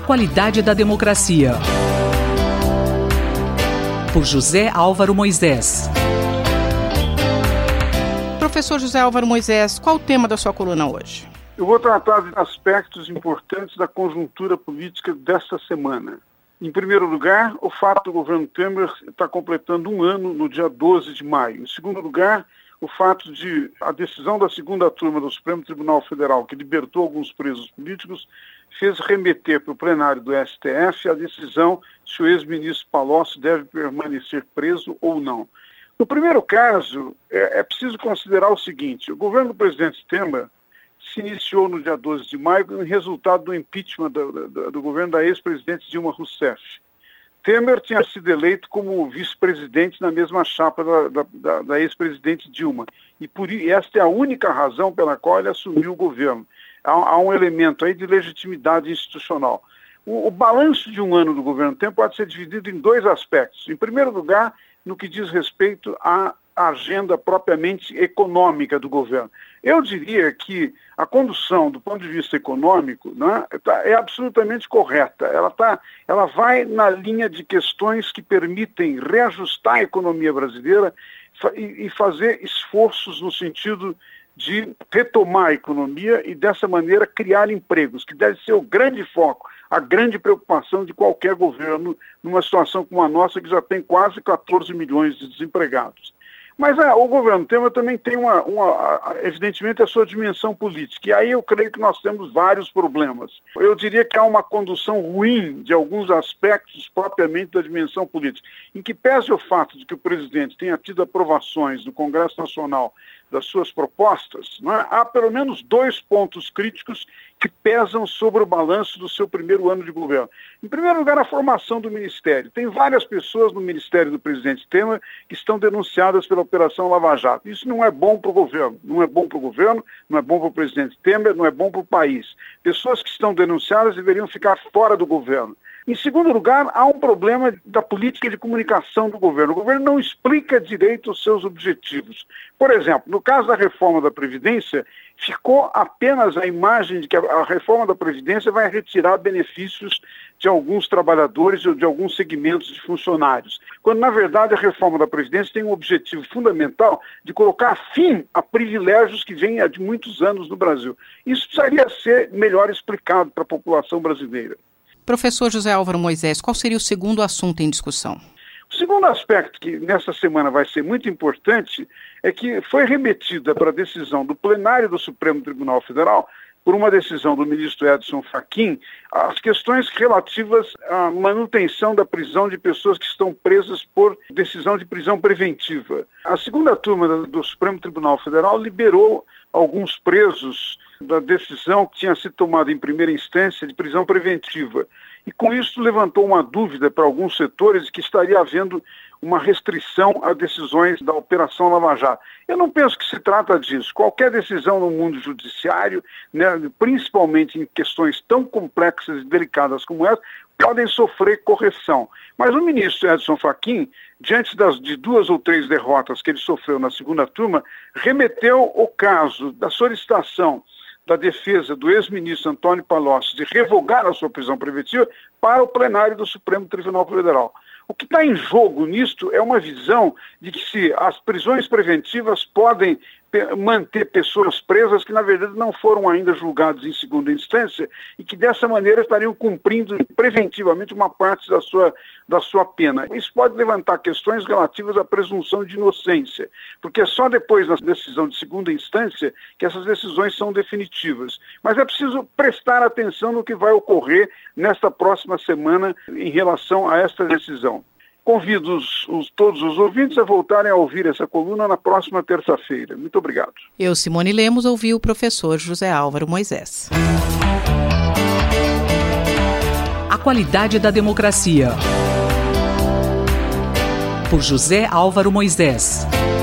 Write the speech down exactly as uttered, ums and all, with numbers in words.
A qualidade da democracia. Por José Álvaro Moisés. Professor José Álvaro Moisés, qual o tema da sua coluna hoje? Eu vou tratar de aspectos importantes da conjuntura política desta semana. Em primeiro lugar, o fato do governo Temer estar completando um ano no dia doze de maio. Em segundo lugar, o fato de a decisão da segunda turma do Supremo Tribunal Federal, que libertou alguns presos políticos, fez remeter para o plenário do S T F a decisão se o ex-ministro Palocci deve permanecer preso ou não. No primeiro caso, é, é preciso considerar o seguinte: o governo do presidente Temer se iniciou no dia doze de maio em resultado do impeachment do, do, do governo da ex-presidente Dilma Rousseff. Temer tinha sido eleito como vice-presidente na mesma chapa da, da, da ex-presidente Dilma. E por e esta é a única razão pela qual ele assumiu o governo. Há, há um elemento aí de legitimidade institucional. O, o balanço de um ano do governo Temer pode ser dividido em dois aspectos. Em primeiro lugar, no que diz respeito à agenda propriamente econômica do governo. Eu diria que a condução do ponto de vista econômico, né, tá, é absolutamente correta. Ela, tá, ela vai na linha de questões que permitem reajustar a economia brasileira e, e fazer esforços no sentido de retomar a economia e, dessa maneira, criar empregos, que deve ser o grande foco, a grande preocupação de qualquer governo numa situação como a nossa, que já tem quase quatorze milhões de desempregados. Mas ah, o governo Temer também tem, uma, uma, evidentemente, a sua dimensão política. E aí eu creio que nós temos vários problemas. Eu diria que há uma condução ruim de alguns aspectos propriamente da dimensão política, em que pese o fato de que o presidente tenha tido aprovações do Congresso Nacional das suas propostas, né, há pelo menos dois pontos críticos que pesam sobre o balanço do seu primeiro ano de governo. Em primeiro lugar, a formação do Ministério. Tem várias pessoas no Ministério do presidente Temer que estão denunciadas pela Operação Lava Jato. Isso não é bom para o governo. Não é bom para o governo, não é bom para o presidente Temer, não é bom para o país. Pessoas que estão denunciadas deveriam ficar fora do governo. Em segundo lugar, há um problema da política de comunicação do governo. O governo não explica direito os seus objetivos. Por exemplo, no caso da reforma da Previdência, ficou apenas a imagem de que a reforma da Previdência vai retirar benefícios de alguns trabalhadores ou de alguns segmentos de funcionários, quando, na verdade, a reforma da Previdência tem um objetivo fundamental de colocar fim a privilégios que vêm há de muitos anos no Brasil. Isso precisaria ser melhor explicado para a população brasileira. Professor José Álvaro Moisés, qual seria o segundo assunto em discussão? O segundo aspecto que nessa semana vai ser muito importante é que foi remetida para a decisão do plenário do Supremo Tribunal Federal, por uma decisão do ministro Edson Fachin, as questões relativas à manutenção da prisão de pessoas que estão presas por decisão de prisão preventiva. A segunda turma do Supremo Tribunal Federal liberou alguns presos da decisão que tinha sido tomada em primeira instância de prisão preventiva. E com isso levantou uma dúvida para alguns setores que estaria havendo uma restrição a decisões da Operação Lava Jato. Eu não penso que se trata disso. Qualquer decisão no mundo judiciário, né, principalmente em questões tão complexas e delicadas como essa, podem sofrer correção. Mas o ministro Edson Fachin, diante das, de duas ou três derrotas que ele sofreu na segunda turma, remeteu o caso da solicitação da defesa do ex-ministro Antônio Palocci de revogar a sua prisão preventiva para o plenário do Supremo Tribunal Federal. O que está em jogo nisto é uma visão de que se as prisões preventivas podem manter pessoas presas que, na verdade, não foram ainda julgadas em segunda instância e que, dessa maneira, estariam cumprindo preventivamente uma parte da sua, da sua pena. Isso pode levantar questões relativas à presunção de inocência, porque é só depois da decisão de segunda instância que essas decisões são definitivas. Mas é preciso prestar atenção no que vai ocorrer nesta próxima semana em relação a esta decisão. Convido os, os, todos os ouvintes a voltarem a ouvir essa coluna na próxima terça-feira. Muito obrigado. Eu, Simone Lemos, ouvi o professor José Álvaro Moisés. A qualidade da democracia. Por José Álvaro Moisés.